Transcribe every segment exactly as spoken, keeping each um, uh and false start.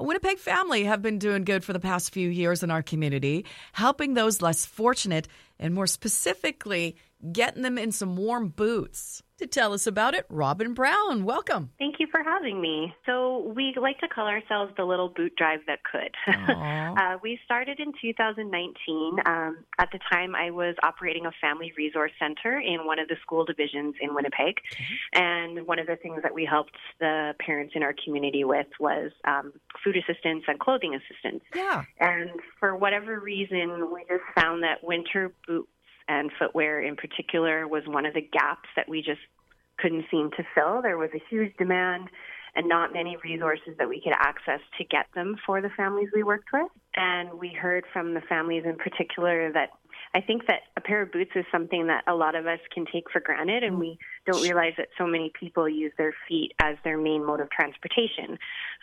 Winnipeg Family have been doing good for the past few years in our community, helping those less fortunate and more specifically, getting them in some warm boots. To tell us about it, Robin Brown, welcome. Thank you for having me. So we like to call ourselves the little boot drive that could. uh, we started in two thousand nineteen. Um, at the time, I was operating a family resource center in one of the school divisions in Winnipeg. Okay. And one of the things that we helped the parents in our community with was um, food assistance and clothing assistance. Yeah. And for whatever reason, we just found that winter boots and footwear in particular was one of the gaps that we just couldn't seem to fill. There was a huge demand and not many resources that we could access to get them for the families we worked with. And we heard from the families in particular that I think that a pair of boots is something that a lot of us can take for granted, and we don't realize that so many people use their feet as their main mode of transportation.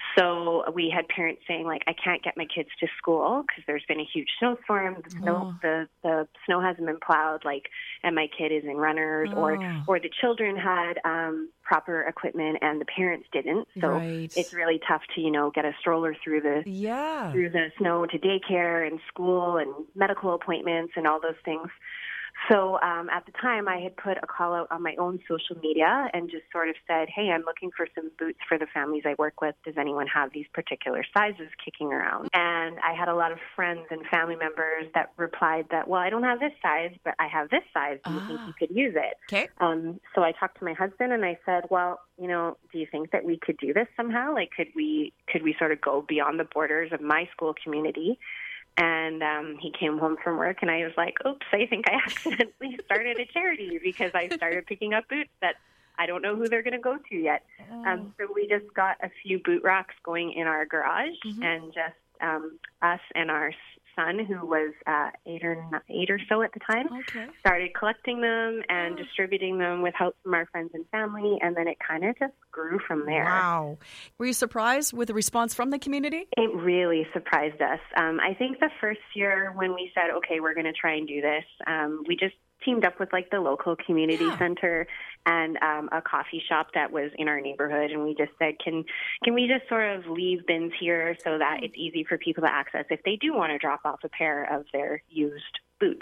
So we had parents saying, like, I can't get my kids to school because there's been a huge snowstorm. The snow, oh. the, the snow hasn't been plowed, like, and my kid is in runners, oh. or or the children had um, proper equipment and the parents didn't. So right. it's really tough to, you know, get a stroller through the yeah. through the snow to daycare and school and medical appointments and all those things. So um, at the time, I had put a call out on my own social media and just sort of said, hey, I'm looking for some boots for the families I work with. Does anyone have these particular sizes kicking around? And I had a lot of friends and family members that replied that, well, I don't have this size, but I have this size. Do you ah. think you could use it? Okay. Um, so I talked to my husband and I said, well, you know, do you think that we could do this somehow? Like, could we, could we sort of go beyond the borders of my school community? And um, he came home from work, and I was like, oops, I think I accidentally started a charity because I started picking up boots that I don't know who they're going to go to yet. Oh. Um, so we just got a few boot racks going in our garage, mm-hmm. and just um, us and our son, who was uh, eight or nine, eight or so at the time, okay. started collecting them and oh. distributing them with help from our friends and family, and then it kind of just grew from there. Wow. Were you surprised with the response from the community? It really surprised us. Um, I think the first year when we said, okay, we're going to try and do this, um, we just teamed up with like the local community yeah. center and um, a coffee shop that was in our neighborhood, and we just said, can can we just sort of leave bins here so that it's easy for people to access if they do want to drop off a pair of their used boots.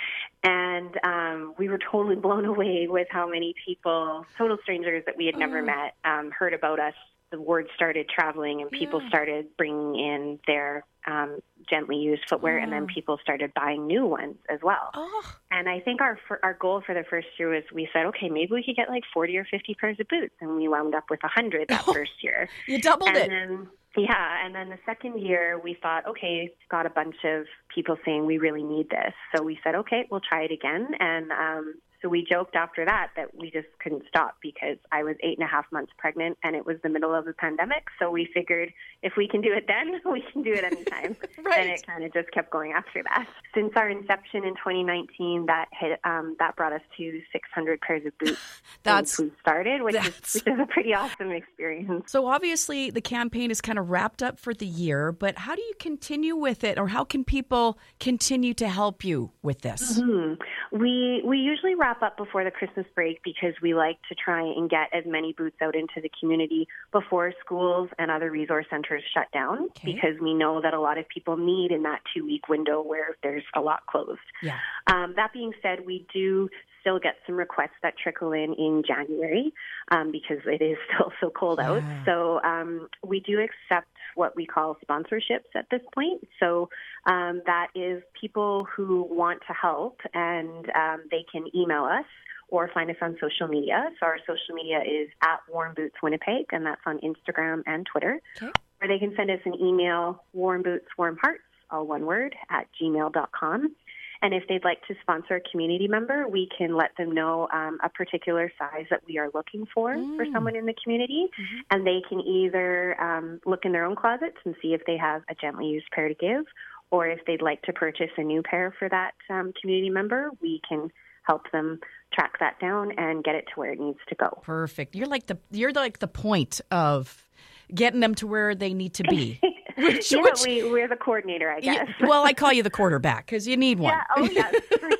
And um, we were totally blown away with how many people, total strangers that we had never oh. met, um, heard about us. The word started traveling, and people yeah. started bringing in their um, gently used footwear, oh. and then people started buying new ones as well. Oh. And I think our our goal for the first year was we said, okay, maybe we could get like forty or fifty pairs of boots, and we wound up with one hundred that oh. first year. You doubled and it. Then, yeah, and then the second year we thought, okay, got a bunch of people saying we really need this. So we said, okay, we'll try it again. And um, so we joked after that that we just couldn't stop because I was eight and a half months pregnant and it was the middle of the pandemic. So we figured if we can do it then, we can do it anytime. Right. And it kind of just kept going after that. Since our inception in twenty nineteen, that hit, um, that brought us to six hundred pairs of boots that's, since we started, which is, that's... which is a pretty awesome experience. So obviously the campaign is kind of wrapped up for the year, but how do you continue with it, or how can people continue to help you with this? Mm-hmm. We we usually wrap up before the Christmas break because we like to try and get as many boots out into the community before schools and other resource centers shut down, okay. because we know that a lot of people need in that two-week window where there's a lot closed. Yeah. Um, that being said, we do still get some requests that trickle in in January um, because it is still so cold yeah. out. So um, we do accept what we call sponsorships at this point. So um, that is people who want to help, and um, they can email us or find us on social media. So our social media is at Warm Boots Winnipeg, and that's on Instagram and Twitter. Okay. Or they can send us an email, warm boots warm hearts, all one word, at gmail dot com. And if they'd like to sponsor a community member, we can let them know um, a particular size that we are looking for mm. for someone in the community. Mm-hmm. And they can either um, look in their own closets and see if they have a gently used pair to give, or if they'd like to purchase a new pair for that um, community member, we can help them track that down and get it to where it needs to go. Perfect. You're like the you're like the point of getting them to where they need to be. Which, yeah, which, we, we're the coordinator, I guess. Yeah, well, I call you the quarterback because you need one. Yeah, oh, yes, for sure. I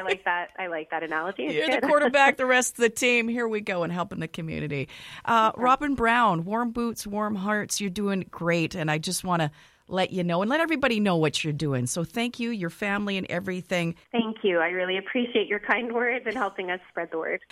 I like that. I like that analogy. It's You're good. the quarterback, the rest of the team. Here we go and helping the community. Uh, Robin Brown, Warm Boots, Warm Hearts. You're doing great, and I just want to let you know and let everybody know what you're doing. So thank you, your family, and everything. Thank you. I really appreciate your kind words and helping us spread the word.